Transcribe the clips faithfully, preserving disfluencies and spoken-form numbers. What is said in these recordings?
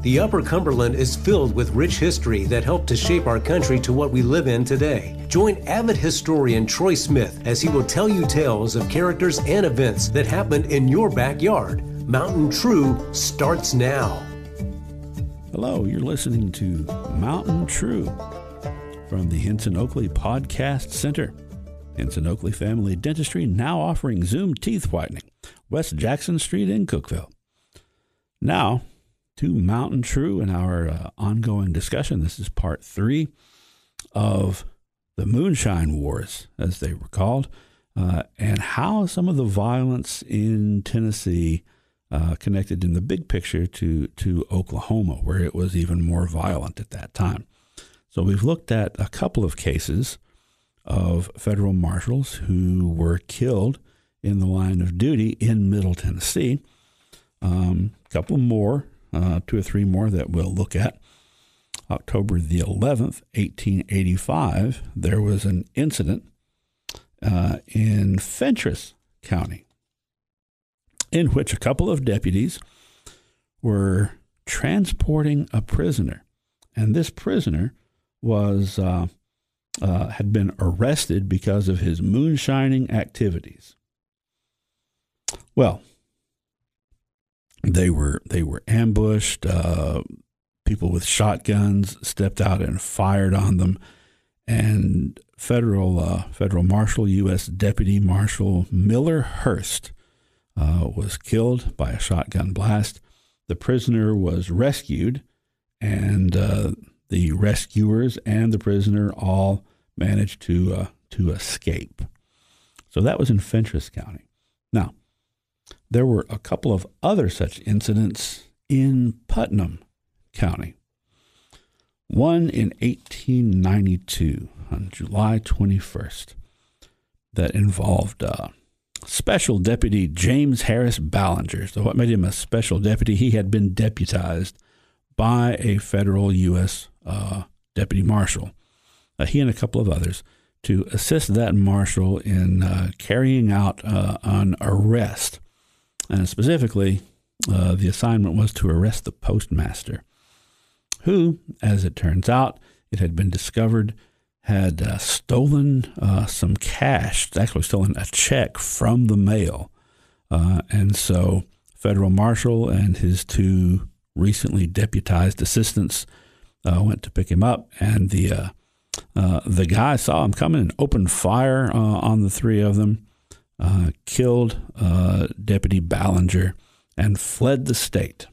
The Upper Cumberland is filled with rich history that helped to shape our country to what we live in today. Join avid historian Troy Smith as he will tell you tales of characters and events that happened in your backyard. Mountain True starts now. Hello, you're listening to Mountain True from the Hinson Oakley Podcast Center. Hinson Oakley Family Dentistry now offering Zoom teeth whitening, West Jackson Street in Cookeville. Now, to Mountain True in our uh, ongoing discussion. This is part three of the Moonshine Wars, as they were called, uh, and how some of the violence in Tennessee uh, connected in the big picture to, to Oklahoma, where it was even more violent at that time. So we've looked at a couple of cases of federal marshals who were killed in the line of duty in Middle Tennessee. Um, a couple more. Uh, two or three more that we'll look at. October the eleventh, eighteen eighty-five, there was an incident uh, in Fentress County in which a couple of deputies were transporting a prisoner. And this prisoner was uh, uh, had been arrested because of his moonshining activities. Well, They were they were ambushed. Uh, people with shotguns stepped out and fired on them, and federal uh, federal marshal, U S Deputy Marshal Miller Hurst, uh, was killed by a shotgun blast. The prisoner was rescued, and uh, the rescuers and the prisoner all managed to uh, to escape. So that was in Fentress County. Now, there were a couple of other such incidents in Putnam County. One in eighteen ninety-two, on July twenty-first, that involved uh, Special Deputy James Harris Ballinger. So what made him a special deputy? He had been deputized by a federal U S uh, deputy marshal, uh, he and a couple of others, to assist that marshal in uh, carrying out uh, an arrest. And specifically, uh, the assignment was to arrest the postmaster, who, as it turns out, it had been discovered, had uh, stolen uh, some cash, actually stolen a check from the mail. Uh, and so federal marshal and his two recently deputized assistants uh, went to pick him up, and the uh, uh, the guy saw him coming and opened fire uh, on the three of them. Uh, killed uh, Deputy Ballinger and fled the state.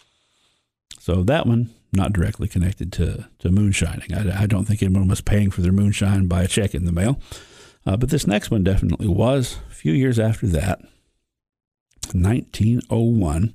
So that one, not directly connected to, to moonshining. I, I don't think anyone was paying for their moonshine by a check in the mail. Uh, but this next one definitely was. A few years after that, nineteen oh one,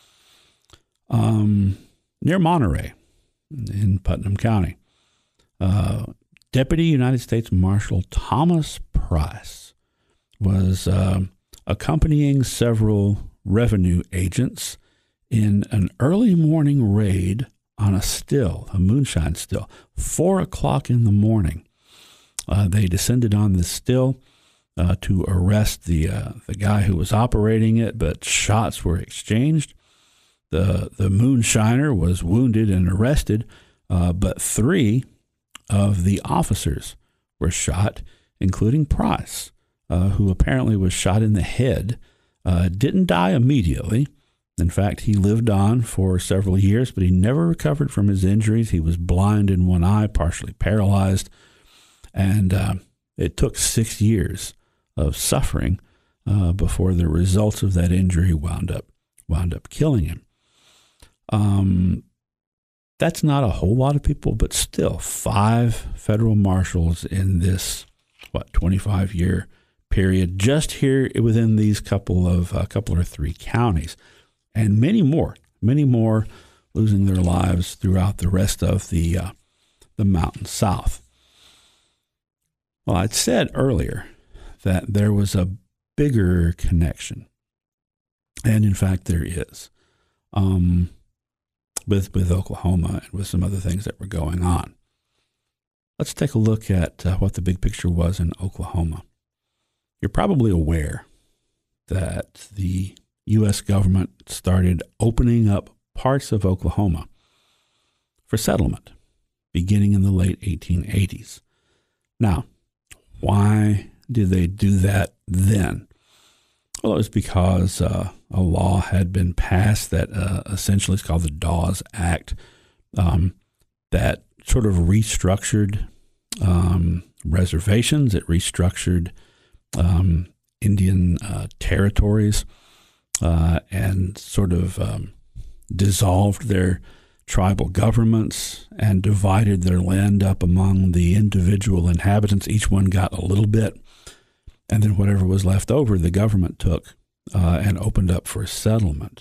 um, near Monterey in Putnam County, uh, Deputy United States Marshal Thomas Price was uh, accompanying several revenue agents in an early morning raid on a still, a moonshine still, four o'clock in the morning. Uh, they descended on this still uh, to arrest the uh, the guy who was operating it, but shots were exchanged. The, the moonshiner was wounded and arrested, uh, but three of the officers were shot, including Price, Uh, who apparently was shot in the head, uh, didn't die immediately. In fact, he lived on for several years, but he never recovered from his injuries. He was blind in one eye, partially paralyzed, and uh, it took six years of suffering uh, before the results of that injury wound up wound up killing him. Um, that's not a whole lot of people, but still, five federal marshals in this what twenty-five year period, just here within these couple of a uh, couple or three counties, and many more, many more losing their lives throughout the rest of the uh, the Mountain South. Well, I'd said earlier that there was a bigger connection, and in fact there is, um, with with Oklahoma and with some other things that were going on. Let's take a look at uh, what the big picture was in Oklahoma. You're probably aware that the U S government started opening up parts of Oklahoma for settlement, beginning in the late eighteen eighties. Now, why did they do that then? Well, it was because uh, a law had been passed that uh, essentially is called the Dawes Act, um, that sort of restructured um, reservations. It restructured um, Indian uh, territories uh, and sort of um, dissolved their tribal governments and divided their land up among the individual inhabitants. Each one got a little bit. And then whatever was left over, the government took uh, and opened up for settlement.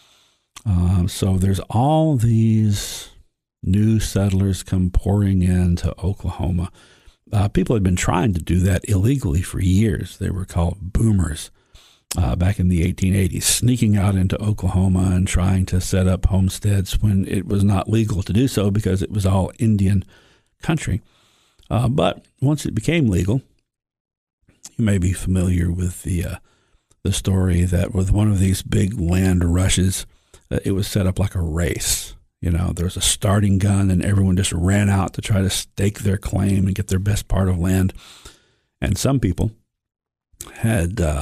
Uh, so there's all these new settlers come pouring into Oklahoma. Uh, people had been trying to do that illegally for years. They were called boomers uh, back in the eighteen eighties, sneaking out into Oklahoma and trying to set up homesteads when it was not legal to do so because it was all Indian country. Uh, but once it became legal, you may be familiar with the uh, the story that with one of these big land rushes, uh, it was set up like a race. You know, there was a starting gun and everyone just ran out to try to stake their claim and get their best part of land. And some people had uh,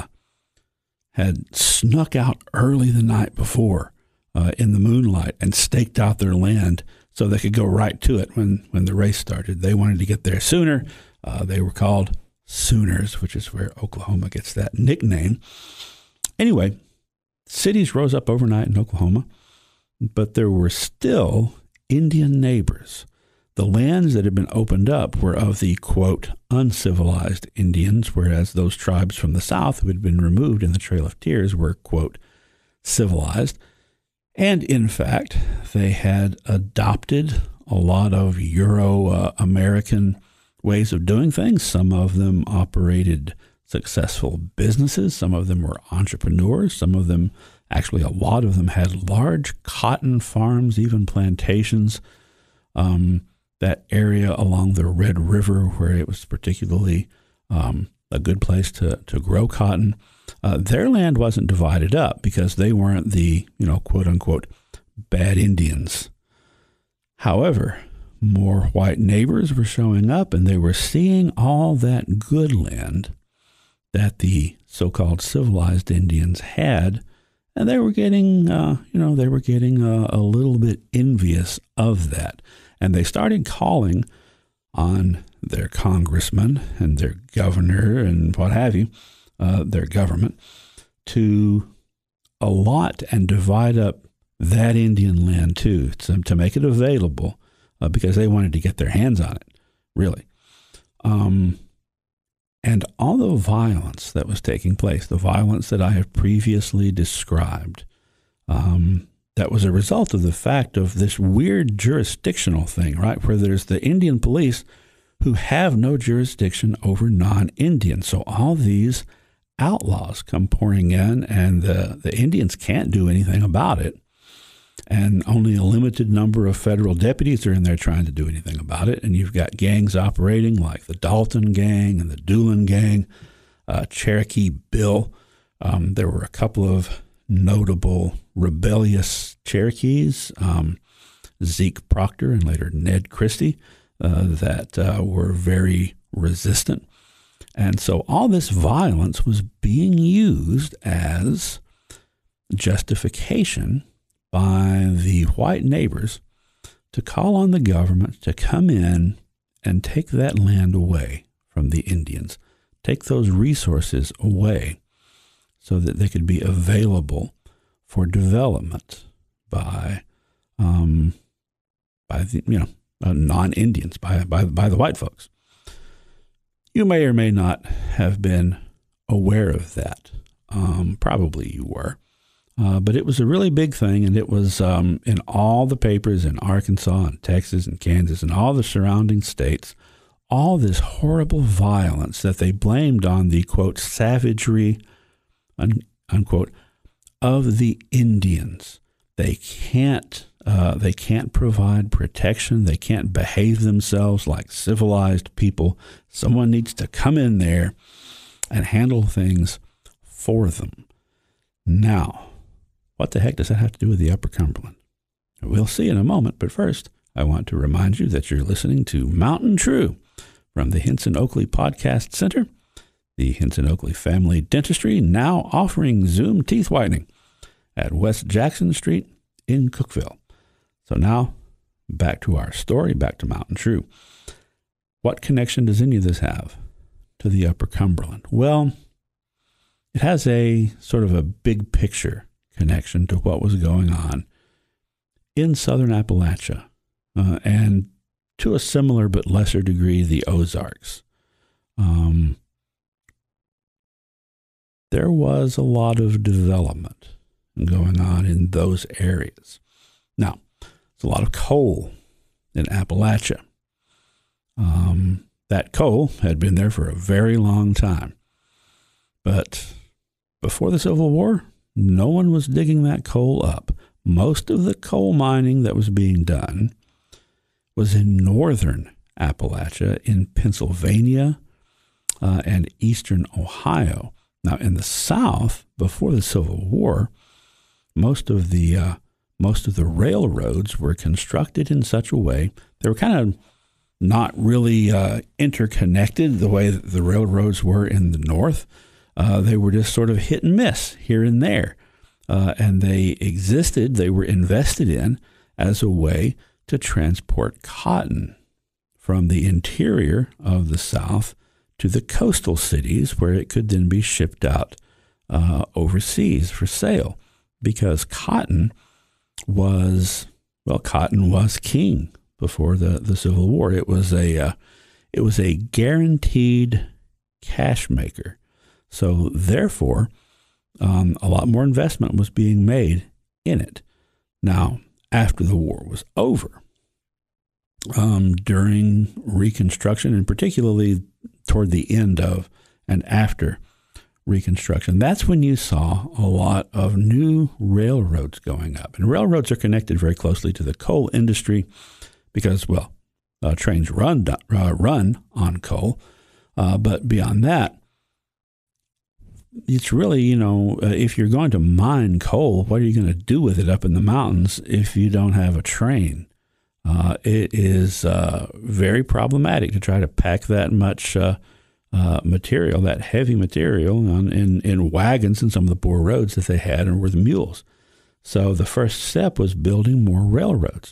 had snuck out early the night before uh, in the moonlight and staked out their land so they could go right to it when, when the race started. They wanted to get there sooner. Uh, they were called Sooners, which is where Oklahoma gets that nickname. Anyway, cities rose up overnight in Oklahoma, but there were still Indian neighbors. The lands that had been opened up were of the, quote, uncivilized Indians, whereas those tribes from the south who had been removed in the Trail of Tears were, quote, civilized. And in fact, they had adopted a lot of Euro-American uh, ways of doing things. Some of them operated successful businesses. Some of them were entrepreneurs. Some of them, actually a lot of them, had large cotton farms, even plantations. Um, that area along the Red River where it was particularly um, a good place to, to grow cotton, uh, their land wasn't divided up because they weren't the, you know, quote unquote, bad Indians. However, more white neighbors were showing up, and they were seeing all that good land that the so-called civilized Indians had, and they were getting, uh, you know, they were getting a, a little bit envious of that. And they started calling on their congressman and their governor and what have you, uh, their government, to allot and divide up that Indian land too, to, to make it available. Uh, because they wanted to get their hands on it, really. Um, and all the violence that was taking place, the violence that I have previously described, um, that was a result of the fact of this weird jurisdictional thing, right, where there's the Indian police who have no jurisdiction over non-Indians. So all these outlaws come pouring in, and the, the Indians can't do anything about it. And only a limited number of federal deputies are in there trying to do anything about it. And you've got gangs operating like the Dalton Gang and the Doolin Gang, uh, Cherokee Bill. Um, there were a couple of notable rebellious Cherokees, um, Zeke Proctor and later Ned Christie, uh, that uh, were very resistant. And so all this violence was being used as justification by the white neighbors to call on the government to come in and take that land away from the Indians, take those resources away so that they could be available for development by, um, by the, you know, uh, non-Indians, by, by, by the white folks. You may or may not have been aware of that. Um, probably you were. Uh, but it was a really big thing, and it was um, in all the papers in Arkansas and Texas and Kansas and all the surrounding states, all this horrible violence that they blamed on the, quote, savagery, un, unquote, of the Indians. They can't, uh, they can't provide protection. They can't behave themselves like civilized people. Someone needs to come in there and handle things for them. Now, what the heck does that have to do with the Upper Cumberland? We'll see in a moment, but first, I want to remind you that you're listening to Mountain True from the Henson Oakley Podcast Center. The Henson Oakley Family Dentistry now offering Zoom teeth whitening at West Jackson Street in Cookeville. So now, back to our story, back to Mountain True. What connection does any of this have to the Upper Cumberland? Well, it has a sort of a big picture connection to what was going on in southern Appalachia uh, and to a similar but lesser degree, the Ozarks. Um, there was a lot of development going on in those areas. Now, there's a lot of coal in Appalachia. Um, that coal had been there for a very long time. But before the Civil War, no one was digging that coal up. Most of the coal mining that was being done was in northern Appalachia, in Pennsylvania uh, and eastern Ohio. Now, in the South, before the Civil War, most of the uh, most of the railroads were constructed in such a way they were kind of not really uh, interconnected the way that the railroads were in the North. Uh, they were just sort of hit and miss here and there. Uh, and they existed, they were invested in as a way to transport cotton from the interior of the South to the coastal cities where it could then be shipped out uh, overseas for sale. Because cotton was, well, cotton was king before the, the Civil War. It was a uh, it was a guaranteed cash maker. So therefore, um, a lot more investment was being made in it. Now, after the war was over, um, during Reconstruction, and particularly toward the end of and after Reconstruction, that's when you saw a lot of new railroads going up. And railroads are connected very closely to the coal industry because, well, uh, trains run uh, run on coal. Uh, but beyond that, it's really, you know, uh, if you're going to mine coal, what are you going to do with it up in the mountains if you don't have a train? Uh, it is uh, very problematic to try to pack that much uh, uh, material, that heavy material, on, in, in wagons in some of the poor roads that they had and with mules. So the first step was building more railroads.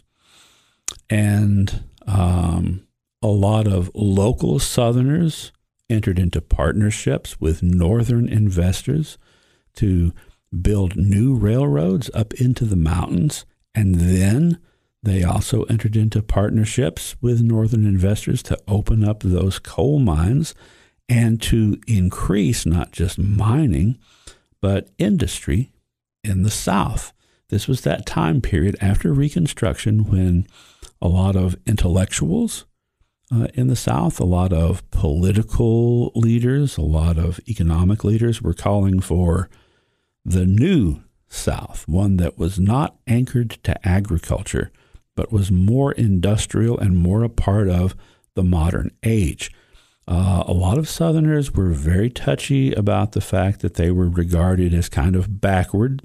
And um, a lot of local Southerners entered into partnerships with northern investors to build new railroads up into the mountains. And then they also entered into partnerships with northern investors to open up those coal mines and to increase not just mining, but industry in the South. This was that time period after Reconstruction when a lot of intellectuals Uh, in the South, a lot of political leaders, a lot of economic leaders were calling for the new South, one that was not anchored to agriculture, but was more industrial and more a part of the modern age. Uh, a lot of Southerners were very touchy about the fact that they were regarded as kind of backward,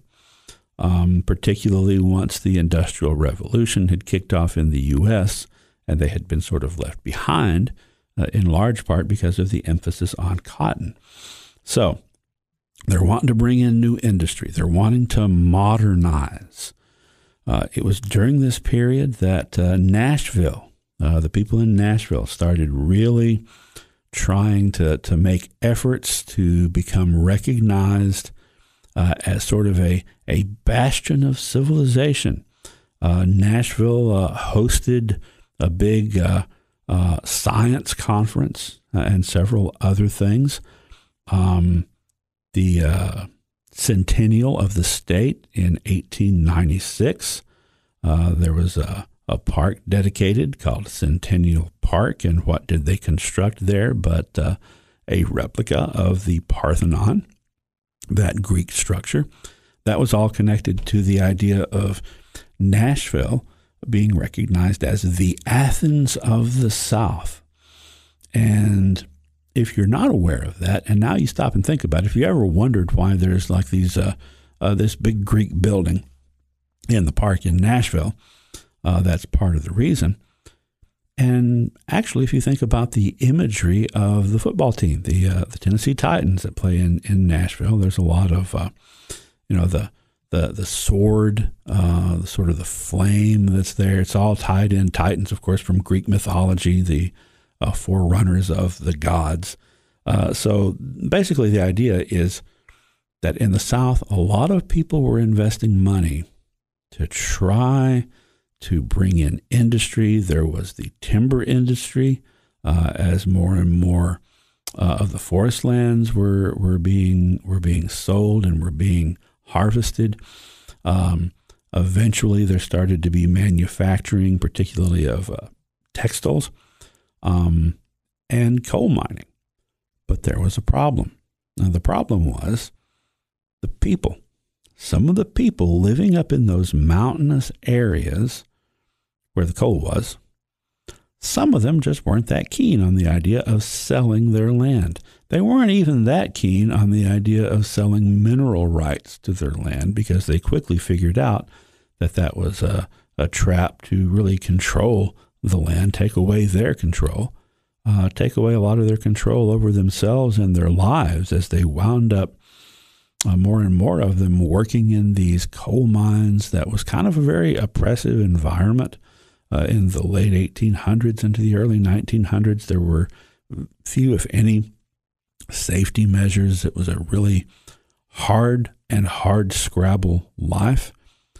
um, particularly once the Industrial Revolution had kicked off in the U S, and they had been sort of left behind uh, in large part because of the emphasis on cotton. So they're wanting to bring in new industry. They're wanting to modernize. Uh, it was during this period that uh, Nashville, uh, the people in Nashville started really trying to, to make efforts to become recognized uh, as sort of a, a bastion of civilization. Uh, Nashville uh, hosted a big uh, uh, science conference uh, and several other things. Um, the uh, centennial of the state in eighteen ninety-six, uh, there was a, a park dedicated called Centennial Park. And what did they construct there but uh, a replica of the Parthenon, that Greek structure? That was all connected to the idea of Nashville being recognized as the Athens of the South. And if you're not aware of that, and now you stop and think about it, if you ever wondered why there's like these uh, uh, this big Greek building in the park in Nashville, Uh, that's part of the reason. And actually, if you think about the imagery of the football team, the uh, the Tennessee Titans that play in, in Nashville, there's a lot of, uh, you know, the the the sword, uh, the sort of the flame that's there. It's all tied in. Titans, of course, from Greek mythology, the uh, forerunners of the gods. Uh, so basically, the idea is that in the South, a lot of people were investing money to try to bring in industry. There was the timber industry uh, as more and more uh, of the forest lands were were being were being sold and were being harvested. Um, eventually, there started to be manufacturing, particularly of uh, textiles um, and coal mining. But there was a problem. Now, the problem was the people. Some of the people living up in those mountainous areas where the coal was, some of them just weren't that keen on the idea of selling their land. They weren't even that keen on the idea of selling mineral rights to their land because they quickly figured out that that was a, a trap to really control the land, take away their control, uh, take away a lot of their control over themselves and their lives as they wound up Uh, more and more of them working in these coal mines. That was kind of a very oppressive environment uh, in the late eighteen hundreds into the early nineteen hundreds. There were few, if any, safety measures. It was a really hard and hard scrabble life.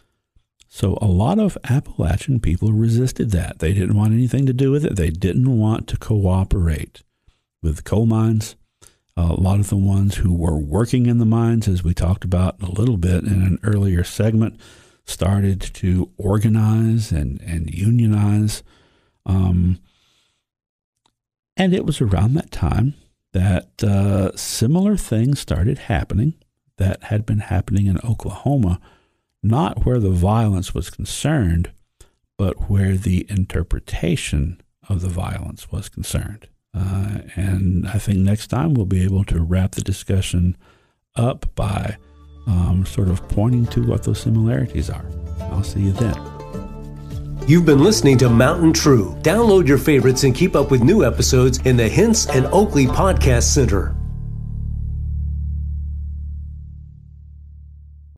So a lot of Appalachian people resisted that. They didn't want anything to do with it. They didn't want to cooperate with the coal mines. Uh, a lot of the ones who were working in the mines, as we talked about a little bit in an earlier segment, started to organize and, and unionize. Um, and it was around that time that uh, similar things started happening that had been happening in Oklahoma, not where the violence was concerned, but where the interpretation of the violence was concerned. Uh, and I think next time we'll be able to wrap the discussion up by um, sort of pointing to what those similarities are. I'll see you then. You've been listening to Mountain True. Download your favorites and keep up with new episodes in the Hints and Oakley Podcast Center.